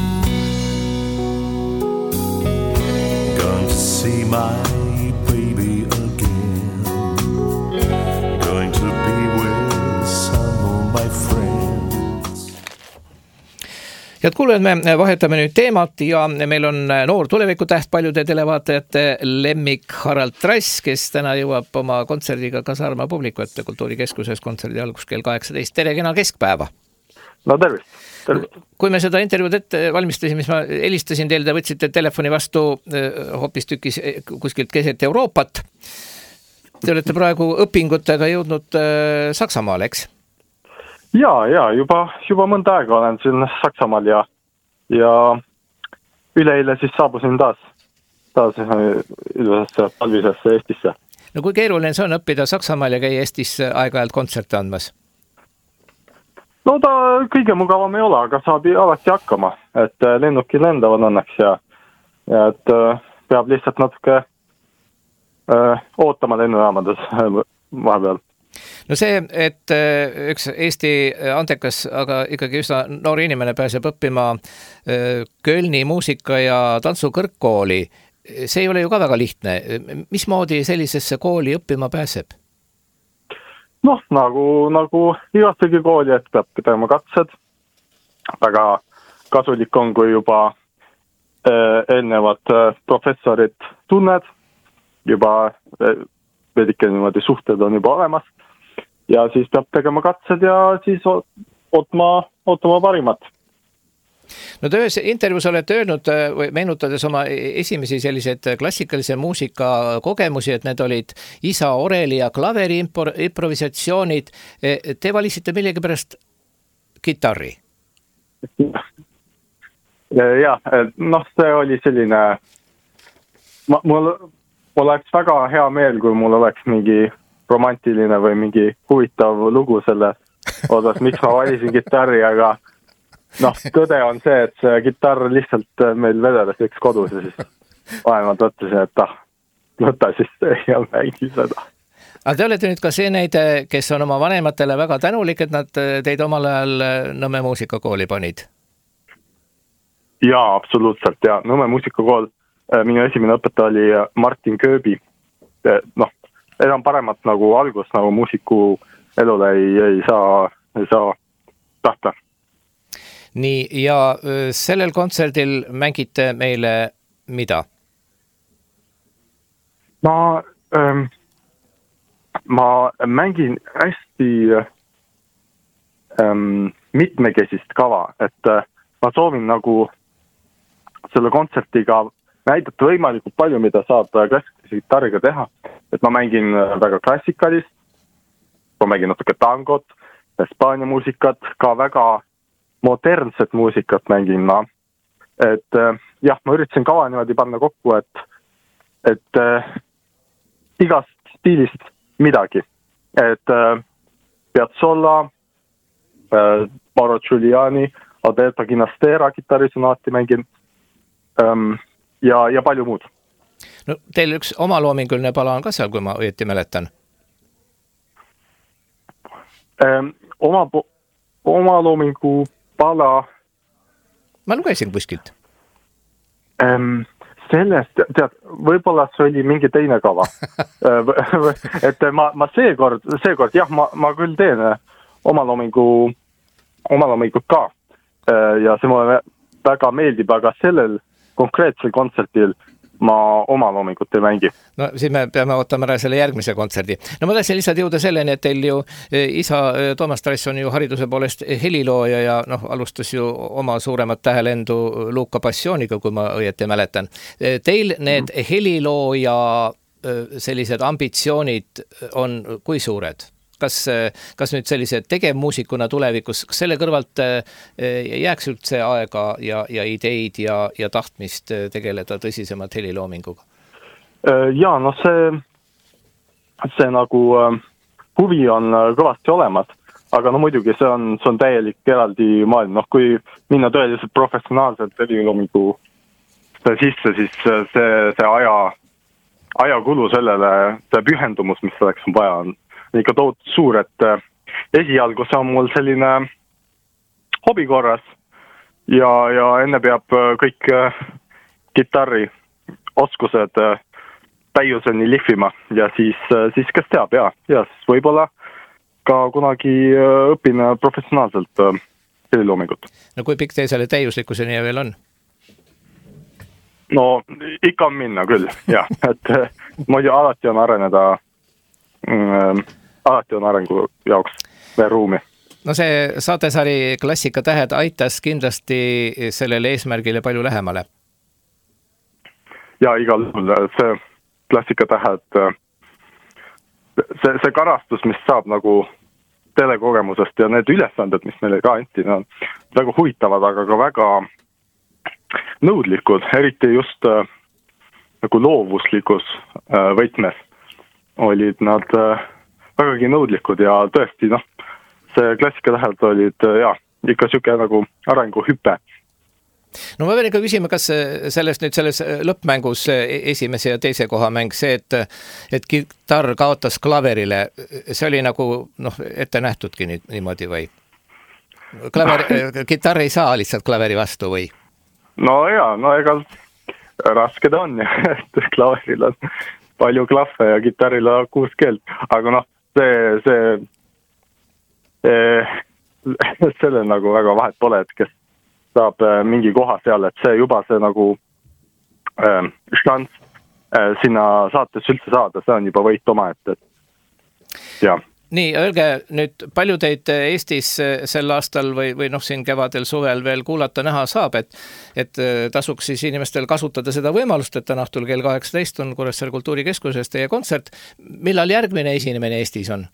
Going to see my baby again, going to be with some of my friends. Head kuulajad, me vahetame nüüd teemat ja meil on noor tulevikutäht paljude televaatajate lemmik Harald Trass, kes täna jõuab oma kontserdiga Kasarma publiku ette Kultuurikeskuses kontserdi algus kell kaheksateist. Tere, kena keskpäeva! No tervist, tervist! Kui me seda intervjuud ette valmistasime, mis ma helistasin teile, te võtsite telefoni vastu hoopis tükis kuskilt keset Euroopat. Te olete praegu õpingutega jõudnud Saksamaale, eks? Ja, ja, juba, juba mõnda aega olen siin Saksamaal ja, ja üleeile siis saabusin taas, taas ilusesse talvisesse Eestisse. No kui keeruline see on õppida Saksamaal ja käia Eestis aeg-ajalt kontserte andmas? No ta kõige mugavam ei ole, aga saab alati hakkama, et lennuki lendavad õnneks ja, ja et peab lihtsalt natuke öö, ootama lennujaamades vahepeal. No see, et üks Eesti andekas, aga ikkagi üsna noor inimene pääseb õppima Kölni muusika- ja tantsukõrgkooli, see ei ole ju ka väga lihtne. Mismoodi sellisesse kooli õppima pääseb? Noh, nagu, nagu igastegi kooli, et peab tegema katsed. Väga kasulik on, kui juba eelnevad professorid tunned, juba vedike niimoodi suhted on juba olemas. Ja siis peab tegema katsed ja siis ootma, ootama parimat. No te ühes intervjuus olete öelnud, meenutades oma esimesi sellised klassikalise muusika kogemusi, et need olid isa oreli ja klaveri improvisatsioonid. Te valisite millegi pärast kitarri? Ja, noh, see oli selline, ma, mul, mul oleks väga hea meel, kui mul oleks mingi romantiline või mingi huvitav lugu selle osas, miks ma valisin kitarri, aga noh, tõde on see, et see kitarr lihtsalt meil vedeles üks kodus ja siis vanemad võttesin, et ah, võta siis ja mängi seda. Aga te olete nüüd ka see näide, kes on oma vanematele väga tänulik, et nad teid omal ajal Nõmme muusikakooli panid? Jaa, absoluutselt, ja Nõmme muusikakool, minu esimene õpetaja oli Martin Kööbi, noh, enam paremat nagu algus nagu muusiku elule ei, ei, saa, ei saa tahta. Nii, ja sellel kontserdil mängite meile mida? Ma, ähm, ma mängin hästi ähm, mitmekesist kava, et äh, ma soovin nagu selle kontsertiga näidata võimalikult palju, mida saab klassikalise kitarriga teha. Et ma mängin väga klassikalist, ma mängin natuke tangot, Hispaania muusikat, ka väga modernset muusikat mängin ma. Et jah, ma üritasin kava niimoodi panna kokku, et, et äh, igast stiilist midagi. Et äh, Piazzolla, äh, Mauro Giuliani, Alberto Ginastera kitarrisonaati mängin. ähm, ja, ja palju muud. No teil üks omaloominguline pala on ka seal, kui ma õieti mäletan. Ähm, oma, omaloomingu pala... Ma lugesin kuskilt. Ähm, sellest, tead, võib-olla see oli mingi teine kava. et ma, ma seekord, seekord jah, ma, ma küll teen omaloomingu, omaloomingu ka. Ja see mulle väga meeldib, aga sellel konkreetsel kontsertil ma oma loomingut ei mängi. No siis me peame ootama ära selle järgmise kontserdi. No ma tahtsin lihtsalt jõuda selleni, et teil ju isa Toomas Trass on ju hariduse poolest helilooja ja noh, alustas ju oma suuremat tähelendu Luuka passiooniga, kui ma õieti mäletan. Teil need helilooja sellised ambitsioonid on kui suured? Kas, kas nüüd sellise tegevmuusikuna tulevikus, kas selle kõrvalt jääks üldse aega ja, ja ideid ja, ja tahtmist tegeleda tõsisemalt heliloominguga? Ja, no see, see nagu huvi on kõvasti olemas, aga no muidugi see on, see on täielik eraldi maailm. Noh, kui minna tõeliselt professionaalselt heliloomingu sisse, siis see, see aja, ajakulu sellele, see pühendumus, mis selleks on vaja, on ikka tohutu suur, et esialgu see on mul selline hobi korras ja, ja enne peab kõik kitarri oskused täiuseni lihvima ja siis, siis kes teab, ja, ja siis võib-olla ka kunagi õpin professionaalselt heliloomingut. No kui pikk teie selle täiuslikkuseni veel on? No ikka on minna küll, jah, et muidu alati on areneda mm, alati on arengu jaoks veel ruumi. No see saatesari Klassika tähed aitas kindlasti sellele eesmärgile palju lähemale. Ja igal juhul see Klassika tähed, see, see karastus, mis saab nagu telekogemusest ja need ülesanded, mis meile ka anti, on väga huvitavad, aga ka väga nõudlikud, eriti just äh, nagu loovuslikus äh, võtmes olid nad äh, vägagi nõudlikud ja tõesti, noh, see Klassika tähed olid, ja, ikka siuke nagu arenguhüpe. No ma pean ikka küsima, kas sellest nüüd selles lõppmängus esimese ja teise koha mäng, see, et, et kitarr kaotas klaverile, see oli nagu, noh, ette nähtudki nii, niimoodi või? Klaver, kitarr ei saa lihtsalt klaveri vastu või? No ja, no ega raske ta on, et klaveril on palju klahve ja kitarril on kuus keelt, aga noh, see, see eh, selle nagu väga vahet pole, et kes saab eh, mingi koha seal, et see juba see nagu eh, šans eh, sinna saates üldse saada, see on juba võit oma, et, et ja. Nii, öelge nüüd, palju teid Eestis sel aastal või, või noh, siin kevadel suvel veel kuulata näha saab, et, et tasuks siis inimestel kasutada seda võimalust, et täna õhtul kell kaheksateist on Kuressaare kultuurikeskuses teie kontsert. Millal järgmine esinemine Eestis on?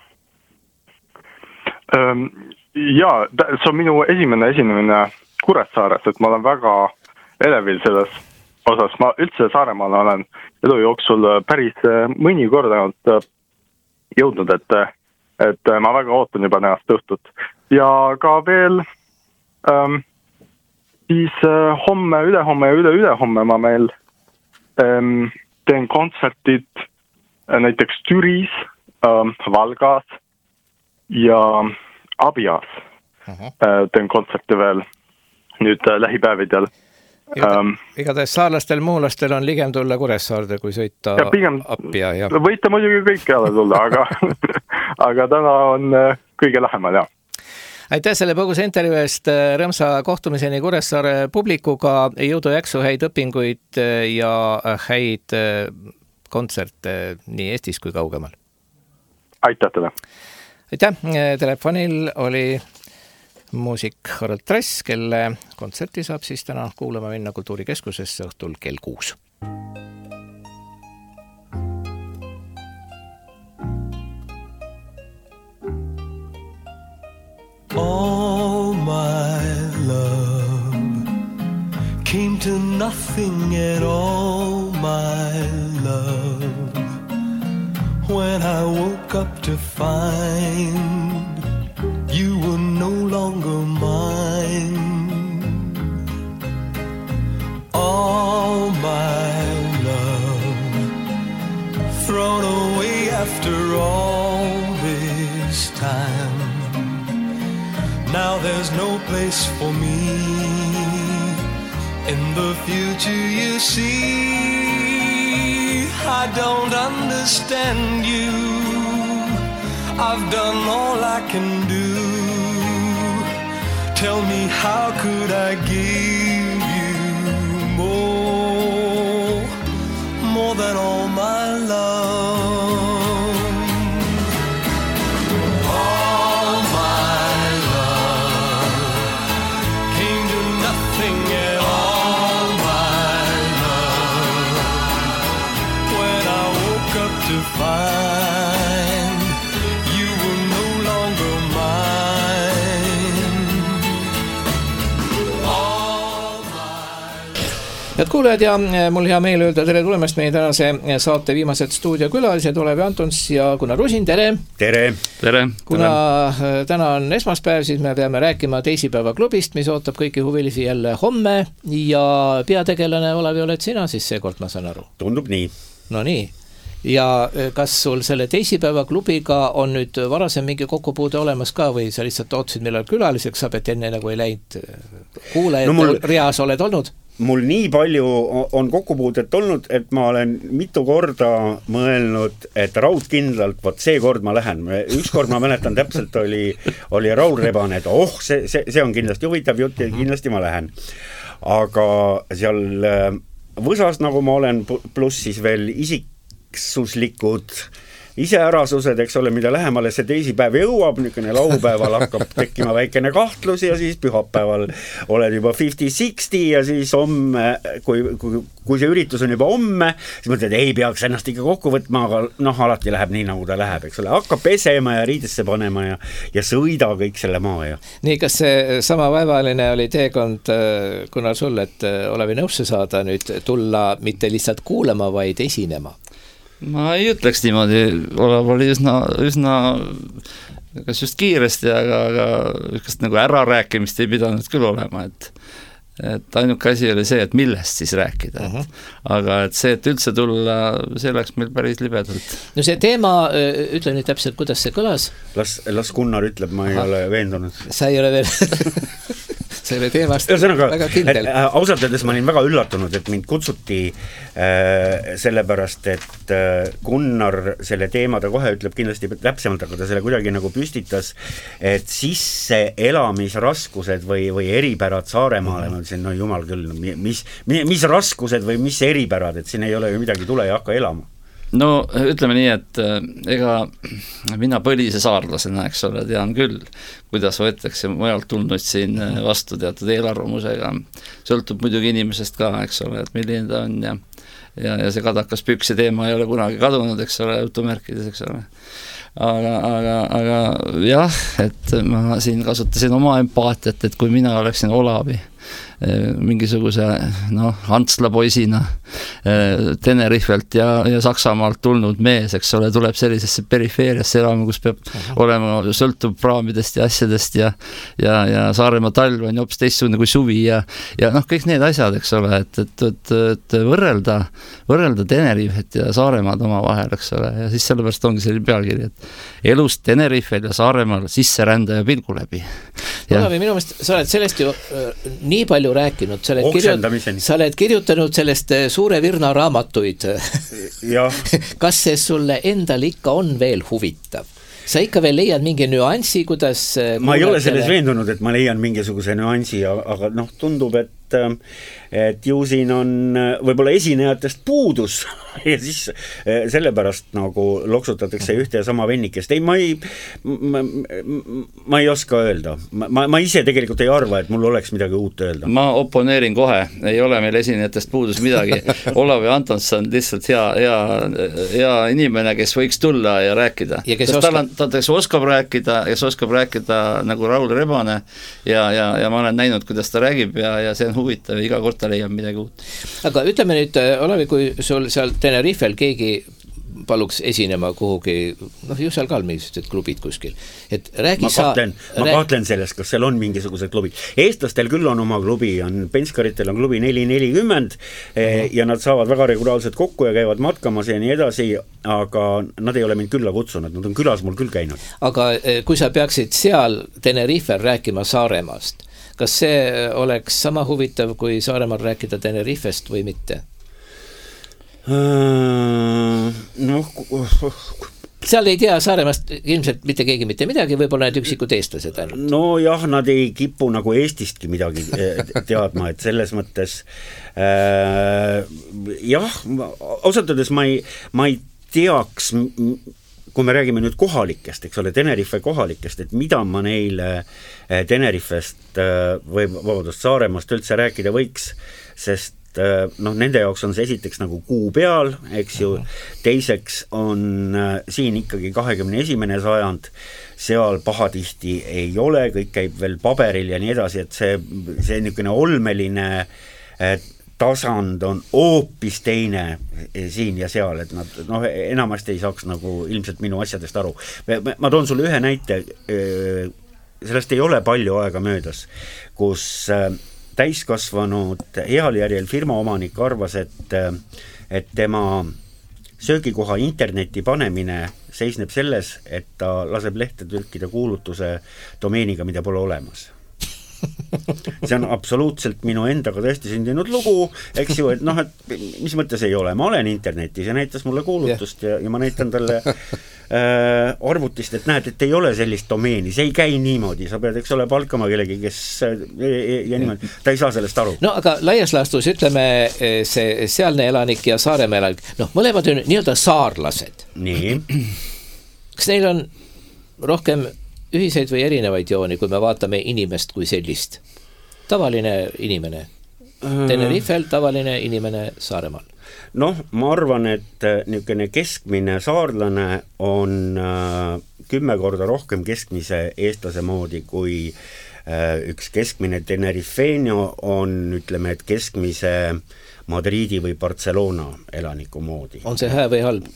Ja, see on minu esimene esinemine Kuressaares, et ma olen väga elevil selles osas. Ma üldse Saaremaal olen elu jooksul päris mõni kord ainult jõudnud, et et ma väga ootan juba näast õhtut. Ja ka veel ähm, siis äh, homme, ülehomme ja üle-ülehomme ma meil ähm, teen kontsertid äh, näiteks Türis, ähm, Valgas ja Abias. Uh-huh. Äh, teen kontserte veel nüüd äh, lähipäevidel. Um, igatahes saarlastel, muulastel on ligem tulla Kuressaarde, kui sõita ja pigem, appi ja, ja. Võite muidugi kõik jälle tulla, aga, aga täna on kõige lähemal, jah. Aitäh selle põgusa intervjuu eest, rõõmsa kohtumiseni Kuressaare publikuga, jõudu jaksu, häid õpinguid ja häid kontserte nii Eestis kui kaugemal. Aitäh teile. Aitäh, telefonil oli muusik Harald Trass, kelle kontserti saab siis täna kuulama minna Kultuurikeskusesse õhtul kell kuus. All my love came to nothing at all, my love, when I woke up to find you were no longer mine. All place for me. In the future you see, I don't understand you. I've done all I can do. Tell me how could I give you more, more than all my love. All my love came to nothing at all. My love, when I woke up to find you were no longer mine. All my head kuulajad ja mul hea meel öelda tere tulemast meie tänase saate viimased stuudiokülalised Olevi Antons ja Gunnar Rusin, tere! Tere! tere! Kuna täna on esmaspäev, siis me peame rääkima teisipäeva klubist, mis ootab kõiki huvilisi jälle homme ja peategelane Olevi oled sina siis seekord, ma saan aru? Tundub nii. No nii. Ja kas sul selle teisipäeva klubiga on nüüd varasem mingi kokkupuude olemas ka või sa lihtsalt ootasid, millal külaliseks saab, et enne nagu ei läinud kuule, et no mul... reas oled olnud? Mul nii palju on kokkupuudet olnud, et ma olen mitu korda mõelnud, et raudkindlalt, võt see kord ma lähen. Ükskord ma mäletan täpselt oli, oli Raul Rebane, et oh, see, see, see on kindlasti huvitav jutt ja kindlasti ma lähen. Aga seal Võsas, nagu ma olen, pluss siis veel isiksuslikud iseärasused, eks ole, mida lähemale see teisipäev jõuab, niisugune laupäeval hakkab tekkima väikene kahtlus ja siis pühapäeval oled juba fifty sixty ja siis homme, kui, kui, kui see üritus on juba homme, siis mõtled, ei peaks ennast ikka kokku võtma, aga noh, alati läheb nii, nagu ta läheb, eks ole, hakkab pesema ja riidesse panema ja, ja sõida kõik selle maa ja. Nii, kas see sama vaevaline oli teekond, kuna sul, et Olevi nõusse saada nüüd tulla mitte lihtsalt kuulama, vaid esinema? Ma ei ütleks niimoodi, Olev oli üsna, üsna kas just kiiresti, aga, aga ükast nagu ärarääkimist ei pidanud küll olema, et, et ainuke asi oli see, et millest siis rääkida. Uh-huh. Aga et see, et üldse tulla, see läks meil päris libedalt. No see teema, ütle nüüd täpselt, kuidas see kõlas? Las, las Gunnar ütleb, ma ei Aha. ole veendunud. Sa ei ole veel... selle teemast Sõnaga, väga kindel. Äh, ausalt öeldes ma olin väga üllatunud, et mind kutsuti äh, sellepärast, et äh, Gunnar selle teemada kohe ütleb kindlasti täpsemalt, aga ta selle kuidagi nagu püstitas, et sisse elamisraskused või, või eripärad Saaremaale, ma ütlesin, no jumal küll, mis, mis, mis raskused või mis eripärad, et siin ei ole ju midagi, tule ja hakka elama. No ütleme nii, et ega mina põlise saarlasena, eks ole, tean küll, kuidas võetakse mujalt tulnud siin vastu teatud eelarvamusega. Sõltub muidugi inimesest ka, eks ole, et milline ta on ja, ja, ja see kadakas pükse teema ei ole kunagi kadunud, eks ole, jutumärkides, eks ole. Aga, aga, aga jah, et ma siin kasutasin oma empaatiat, et kui mina oleksin Olavi mingisuguse noh, Antsla poisina Tenerifelt ja, ja Saksamaalt tulnud mees, eks ole, tuleb sellisesse perifeeriasse elama, kus peab Aha. olema sõltub praamidest ja asjadest ja, ja, ja Saaremaa talv on hoopis teistsugune kui suvi ja, ja noh, kõik need asjad, eks ole, et, et, et, et võrrelda, võrrelda Tenerifet ja Saaremaad oma vahel, eks ole, ja siis sellepärast ongi selline pealkiri, et elust Tenerifel ja Saaremaal sisserändaja pilgu läbi. Olavi, minu meelest sa oled sellest ju äh, nii palju rääkinud, sa oled, kirjut, sa oled kirjutanud sellest Suure Virna raamatuid. Kas see sulle endal ikka on veel huvitav? Sa ikka veel leiad mingi nüansi, kuidas... Ma ei ole selles veendunud, et ma leian mingisuguse nüansi, aga noh, tundub, et et ju siin on võib-olla esinejatest puudus ja siis sellepärast nagu loksutatakse ühte ja sama vennikest. Ei, ma ei, ma, ma ei oska öelda. Ma, ma ise tegelikult ei arva, et mul oleks midagi uut öelda. Ma oponeerin kohe. Ei ole meil esinejatest puudus midagi. Olavi Antons on lihtsalt hea, hea, hea inimene, kes võiks tulla ja rääkida. Ja kes oskab... ta, ta oskab rääkida, kes oskab rääkida nagu Raul Rebane ja, ja, ja ma olen näinud, kuidas ta räägib ja, ja see on huvitav, iga kord ta leiab midagi uut. Aga ütleme nüüd, Olavi, kui sul seal Tenerifel keegi paluks esinema kuhugi, noh ju seal ka on mingisugused klubid kuskil, et räägi ma kahtlen, sa ma kahtlen sellest, kas seal on mingisugused klubid. Eestlastel küll on oma klubi, on Penskaritel on klubi neli nelikümmend uh-huh. ja nad saavad väga regulaarselt kokku ja käivad matkamas ja nii edasi, aga nad ei ole mind külla kutsunud, nad on külas mul küll käinud. Aga kui sa peaksid seal Tenerifel rääkima Saaremaast, kas see oleks sama huvitav, kui Saaremaal rääkida Tenerifest või mitte? Noh, seal ei tea Saaremaast ilmselt mitte keegi mitte midagi, võib-olla need üksikud eestlased ainult. No jah, nad ei kipu nagu Eestistki midagi teadma, et selles mõttes äh, jah, ausalt öeldes ma ei, ma ei teaks, kui me räägime nüüd kohalikest, eks ole, Tenerife kohalikest, et mida ma neile Tenerifest või vabandust, Saaremaast üldse rääkida võiks, sest noh, nende jaoks on see esiteks nagu kuu peal, eks ju, teiseks on siin ikkagi kahekümne esimene sajand, seal pahatihti ei ole, kõik käib veel paberil ja nii edasi, et see, see niisugune olmeline tasand on hoopis teine siin ja seal, et nad noh, enamasti ei saaks nagu ilmselt minu asjadest aru. Ma toon sulle ühe näite, sellest ei ole palju aega möödas, kus täiskasvanud heal järjel firma omanik arvas, et, et tema söögikoha interneti panemine seisneb selles, et ta laseb lehte tõlkida kuulutuse domeeniga, mida pole olemas. See on absoluutselt minu endaga tõesti sündinud lugu, eks ju, et noh, et mis mõttes ei ole, ma olen internetis ja näitas mulle kuulutust ja, ja ma näitan talle äh, arvutist, et näed, et ei ole sellist domeeni, see ei käi niimoodi, sa pead, eks ole, palkama kellegi, kes ja, ja niimoodi, ta ei saa sellest aru. No aga laias laastus ütleme see sealne elanik ja Saaremaa elanik, noh, mõlemad on nii-öelda saarlased. Nii. Kas neil on rohkem ühiseid või erinevaid jooni, kui me vaatame inimest kui sellist? Tavaline inimene Tenerifel, tavaline inimene Saaremaal. Noh, ma arvan, et niisugune keskmine saarlane on kümme korda rohkem keskmise eestlase moodi, kui üks keskmine Tenerifeño on, ütleme, et keskmise Madridi või Barcelona elaniku moodi. On see hää või halb?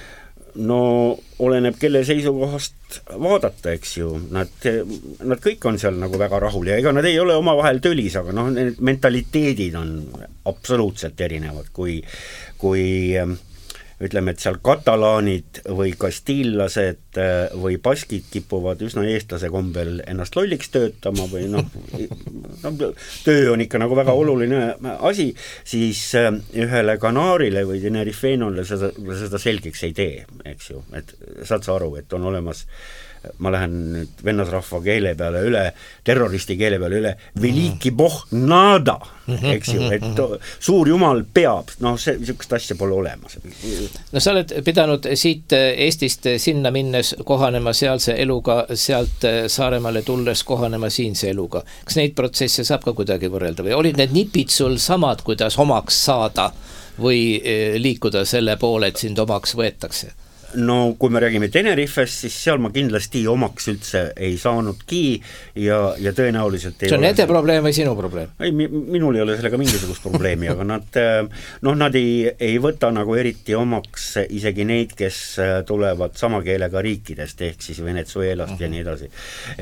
No oleneb, kelle seisukohast vaadata, eks ju, nad, nad kõik on seal nagu väga rahul ja ega nad ei ole oma vahel tölis, aga noh, need mentaliteedid on absoluutselt erinevad, kui, kui ütleme, et seal katalaanid või kastiillased või baskid kipuvad üsna eestlase kombel ennast lolliks töötama või noh, no, töö on ikka nagu väga oluline asi, siis ühele Kanaarile või Tenerifeñole seda, seda selgeks ei tee, eks ju, et saad sa aru, et on olemas, ma lähen nüüd vennasrahva keele peale üle, terroristi keele peale üle, veliki boh nada, eks ju, et suur jumal peab, noh, see, niisugust asja pole olemas. No sa oled pidanud siit Eestist sinna minnes kohanema sealse eluga, sealt Saaremaale tulles kohanema siinse eluga. Kas neid protsesse saab ka kuidagi võrrelda või olid need nipid sul samad, kuidas omaks saada või liikuda selle poole, et sind omaks võetakse? No kui me räägime Tenerifest, siis seal ma kindlasti omaks üldse ei saanudki ja, ja tõenäoliselt ei see on nende probleem või sinu probleem? Ei, minul ei ole sellega mingisugust probleemi, aga nad, noh, nad ei, ei võta nagu eriti omaks isegi neid, kes tulevad sama keelega riikidest, ehk siis Venezuelast uh-huh. ja nii edasi.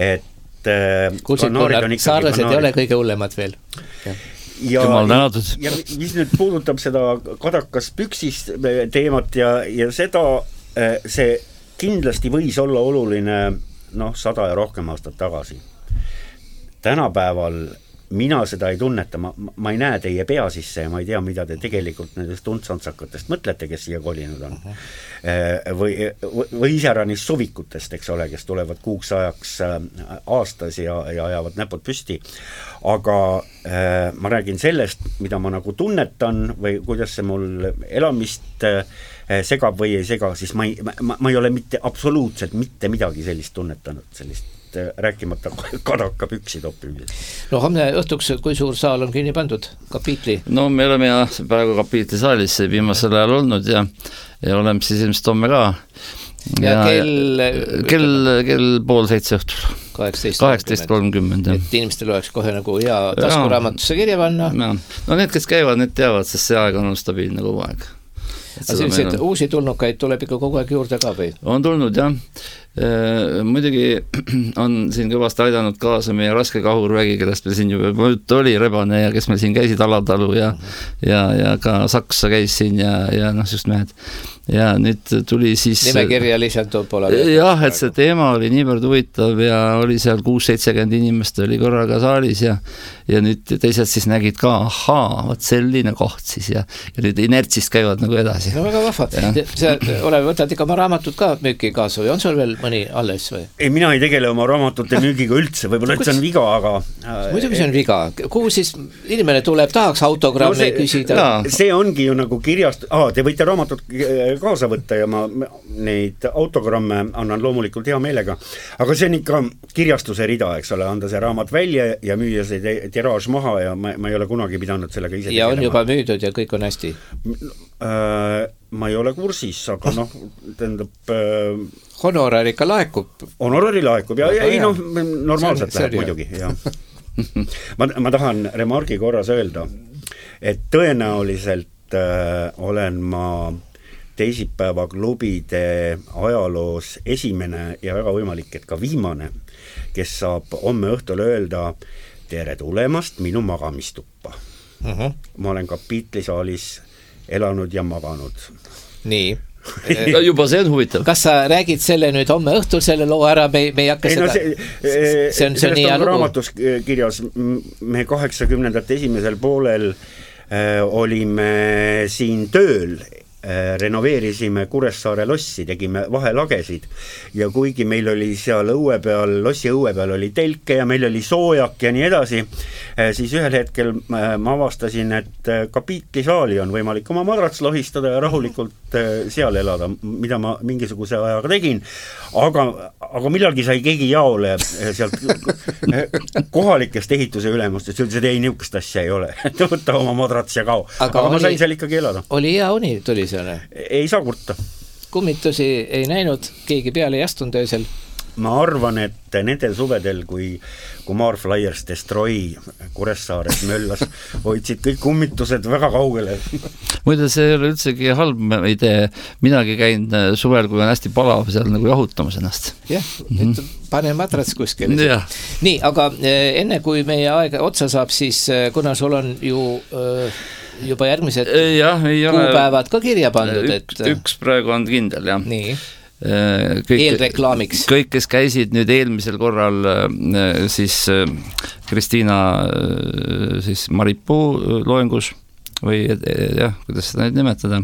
Et kuulsid, Gunnar, saarlased ei ole kõige hullemad veel. Ja, ja mis nüüd puudutab seda kadakas püksis teemat ja, ja seda see kindlasti võis olla oluline noh, sada ja rohkem aastat tagasi. Tänapäeval mina seda ei tunneta, ma, ma ei näe teie pea sisse ja ma ei tea, mida te tegelikult nendest untsantsakatest mõtlete, kes siia kolinud on. Uh-huh. Või, või iseäranis suvikutest, eks ole, kes tulevad kuuks ajaks aastas ja, ja ajavad näpud püsti. Aga uh, ma räägin sellest, mida ma nagu tunnetan või kuidas see mul elamist uh, segab või ei sega, siis ma ei, ma, ma ei ole mitte absoluutselt mitte midagi sellist tunnetanud, sellist rääkimata kadaka püksi toppimisest. No homne õhtuks, kui suur saal on kinni pandud? Kapiitli? No me oleme ja praegu kapiitli saalis viimasel ajal olnud ja, ja oleme siis ilmselt homme ka. Ja, ja kell... Kell, kell pool seitse õhtul. kaheksateist kolmkümmend. Et inimestel oleks kohe nagu hea taskuraamatusse kirja panna. Ja. No need, kes käivad, need teavad, sest see aeg on olnud stabiilne kogu aeg. Aga selliseid on... uusi tulnukaid tuleb ikka kogu aeg juurde ka või? On tulnud, jah. E, muidugi on siin kõvasti aidanud kaasa meie raske kahurvägi, kellest meil siin juba oli Rebane ja kes meil siin käisid Alatalu ja, ja, ja ka Saksa käis siin ja, ja noh, just mehed. ja nüüd tuli siis nimekirja lisandub pole jah, et see teema oli niivõrd huvitav ja oli seal kuus-seitsekümmend inimest oli korraga saalis ja ja nüüd teised siis nägid ka, ahaa, võt selline koht siis ja, ja nüüd inertsist käivad nagu edasi. No väga vahva. Sa ole, võtad ikka oma raamatut ka müüki kaasa või on sul veel mõni alles või? Ei, mina ei tegele oma raamatute müügiga üldse, võib-olla üldse on viga, aga muidugi see on viga. Kuhu siis inimene tuleb, tahaks autogrammi no see, küsida? No, see ongi ju nagu kirjast, aa, te võite raamatut kaasa võtta ja ma neid autogramme annan loomulikult hea meelega, aga see on ikka kirjastuse rida, eks ole, anda see raamat välja ja müüa see tiraaž maha ja ma, ma ei ole kunagi pidanud sellega ise ja tegelema. On juba müüdud ja kõik on hästi? Ma ei ole kursis, aga noh, tähendab honorar ikka laekub? Honorari laekub ja, ja ei noh, normaalselt see on, läheb muidugi ja. ma, ma tahan remargi korras öelda, et tõenäoliselt äh, olen ma teisipäeva klubide ajaloos esimene ja väga võimalik, et ka viimane, kes saab homme õhtul öelda tere tulemast minu magamistuppa. Uh-huh. Ma olen kapiitlisaalis elanud ja maganud. Nii. Ja juba see on huvitav. Kas sa räägid selle nüüd homme õhtul selle loo ära, me, me ei hakka ei, seda no see, see on see nii on raamatus kirjas, me kaheksakümnendate esimesel poolel äh, olime siin tööl, äh, renoveerisime Kuressaare lossi, tegime vahelagesid ja kuigi meil oli seal õue peal, lossi õue peal oli telke ja meil oli soojak ja nii edasi, äh, siis ühel hetkel äh, ma avastasin, et äh, kapiitlisaali on võimalik oma madrats lohistada ja rahulikult seal elada, mida ma mingisuguse ajaga tegin, aga, aga millalgi sai keegi jaole sealt kohalikest ehituse ülemustest, ütles, et ei, niisugust asja ei ole, et võtta oma madrats ja kao, aga, aga oli, ma sain seal ikkagi elada. Oli hea uni, tuli seal? Ei saa kurta. Kummitusi ei näinud, keegi peale ei astunud öösel? Ma arvan, et nendel suvedel, kui Kumar Flyers Destroy Kuressaares möllas, hoidsid kõik kummitused väga kaugele. Muide, see ei ole üldsegi halb idee. Minagi käin suvel, kui on hästi palav, seal nagu jahutamas ennast. Jah, et pane madrats kuskil. Nii, aga enne kui meie aeg otsa saab, siis kuna sul on ju juba järgmised ja, kuupäevad ka kirja pandud. Et... Üks, üks praegu on kindel, jah. Nii. Kõik, eelreklaamiks. Kõik, kes käisid nüüd eelmisel korral siis Kristiina siis Maripuu loengus või jah, kuidas seda nüüd nimetada,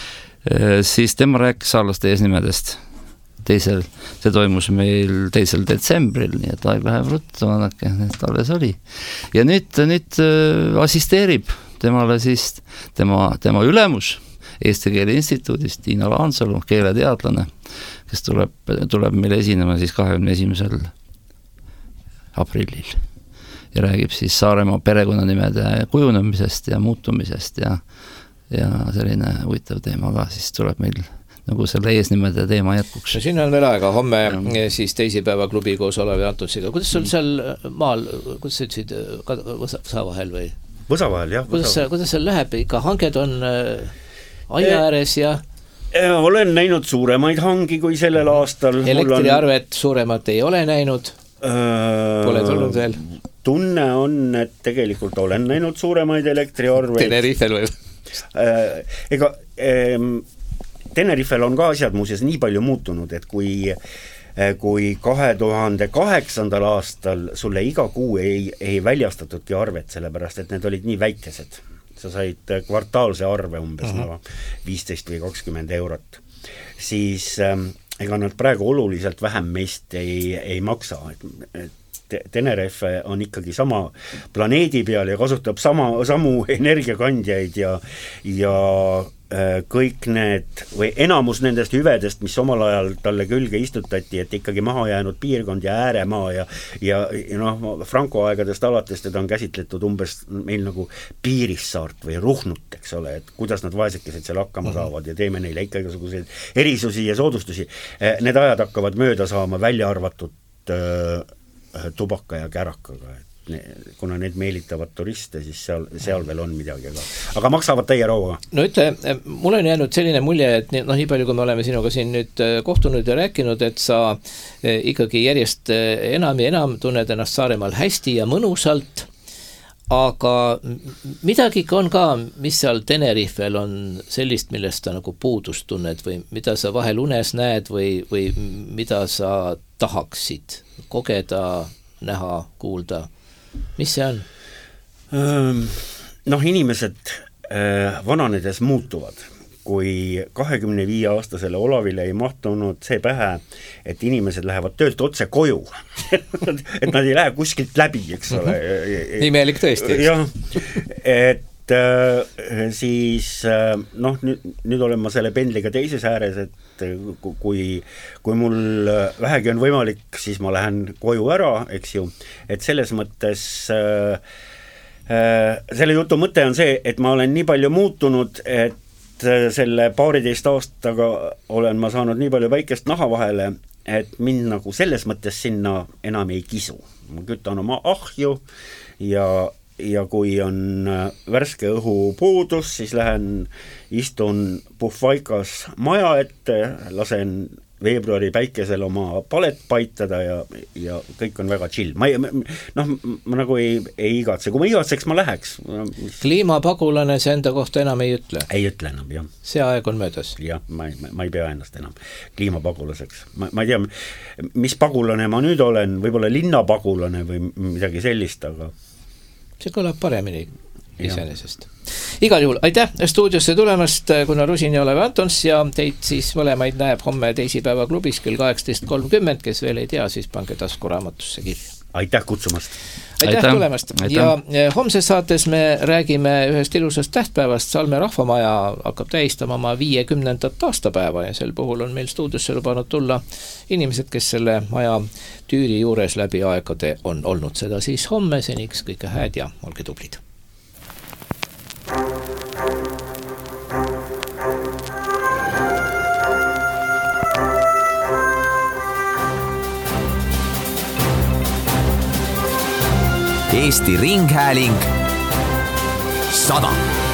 siis tema rääkis saarlaste eesnimedest teisel, see toimus meil teisel detsembril, nii et aeg läheb ruttu, vaadake, et alles oli. Ja nüüd, nüüd assisteerib temale siis tema, tema ülemus Eesti Keele Instituudist, Tiina Laansalu, keeleteadlane, kes tuleb, tuleb meil esinema siis kahekümne esimesel aprillil ja räägib siis Saaremaa perekonnanimede kujunemisest ja muutumisest ja, ja selline huvitav teema ka siis tuleb meil nagu selle eesnimede teema jätkuks. No siin on veel aega, homme ja. Siis teisipäeva klubi koos Olevi Antusiga. Kuidas sul seal maal, kuidas sa ütlesid, Võsa vahel või? Võsa vahel, jah. Kuidas, kuidas seal läheb, ikka hanged on aia ääres ja olen näinud suuremaid hangi kui sellel aastal. Elektriarvet on... suuremat ei ole näinud? Pole tulnud veel? Tunne on, et tegelikult olen näinud suuremaid elektriarveid. Tenerifel või? Ega Tenerifel on ka asjad muuseas nii palju muutunud, et kui kui kahe tuhande kaheksandal aastal sulle iga kuu ei, ei väljastatudki arvet, sellepärast et need olid nii väikesed. Sa said kvartaalse arve umbes uh-huh. no, viisteist või kakskümmend eurot, siis ähm, ega nad praegu oluliselt vähem meist ei, ei maksa, et Tenerife on ikkagi sama planeedi peal ja kasutab sama, samu energiakandjaid ja, ja äh, kõik need või enamus nendest hüvedest, mis omal ajal talle külge istutati, et ikkagi maha jäänud piirkond ja ääremaa ja, ja, ja noh, Franco aegadest alates teda on käsitletud umbes meil nagu Piirissaart või Ruhnut, eks ole, et kuidas nad vaesekesed seal hakkama saavad ja teeme neile ikka igasuguseid erisusi ja soodustusi. Need ajad hakkavad mööda saama, välja arvatud äh, tubaka ja kärakaga, et ne, kuna need meelitavad turiste, siis seal, seal veel on midagi, aga, aga maksavad täie rauga. No ütle, mul on jäänud selline mulje, et noh, nii palju, kui me oleme sinuga siin nüüd kohtunud ja rääkinud, et sa ikkagi järjest enam ja enam tunned ennast Saaremaal hästi ja mõnusalt, aga midagi on ka, mis seal Tenerifel on sellist, millest sa nagu puudust tunned või mida sa vahel unes näed või, või mida sa tahaksid kogeda, näha, kuulda, mis see on? Noh, inimesed vananedes muutuvad. Kui kahekümne viie aastasele Olavile ei mahtunud see pähe, et inimesed lähevad töölt otse koju, et nad ei lähe kuskilt läbi, eks ole. Imelik tõesti, eks? Jah, et äh, siis äh, noh, nüüd, nüüd olen ma selle pendliga teises ääres, et kui, kui mul vähegi on võimalik, siis ma lähen koju ära, eks ju, et selles mõttes äh, äh, selle jutu mõte on see, et ma olen nii palju muutunud, et selle paariteist aastaga olen ma saanud nii palju väikest naha vahele, et mind nagu selles mõttes sinna enam ei kisu. Ma kütan oma ahju ja, ja kui on värske õhu puudus, siis lähen istun puhvaikas maja ette, lasen veebruari päikesel oma palet paitada ja, ja kõik on väga chill. Ma, ei, noh, ma nagu ei, ei igatse. Kui ma igatseks, ma läheks. Kliimapagulane see enda kohta enam ei ütle? Ei ütle enam, jah. See aeg on möödas? Jah, ma, ma ei pea ennast enam kliimapagulaseks. Ma, ma ei tea, mis pagulane ma nüüd olen, võib-olla linnapagulane või midagi sellist, aga see kõlab paremini iseenesest. Igal juhul, aitäh stuudiosse tulemast, Gunnar Rusin ja Olev Antons ja teid siis mõlemaid näeb homme teisipäeva klubis küll kaheksateist kolmkümmend, kes veel ei tea, siis pange taskuraamatusse kirja. Aitäh kutsumast! Aitäh, aitäh tulemast! Aitäh. Ja homses saates me räägime ühest ilusast tähtpäevast, Salme rahvamaja hakkab tähistama oma viiekümnendat aastapäeva ja sel puhul on meil stuudiosse lubanud tulla inimesed, kes selle maja tüüri juures läbi aegade on olnud. Seda siis homme, seniks kõike hääd ja olge tublid! Eesti Ringhääling sada.